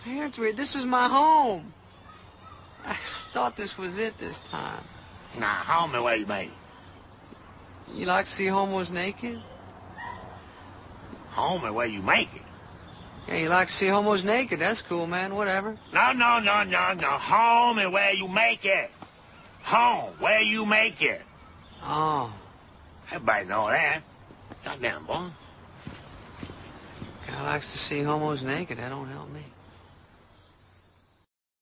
parents were here. This is my home. I thought this was it this time. Nah, home and where you make it. You like to see homos naked? Home and where you make it. Yeah, you like to see homos naked. That's cool, man. Whatever. No. Home and where you make it. Home, where you make it. Oh. Everybody know that. Goddamn, boy. Guy likes to see homos naked. That don't help me.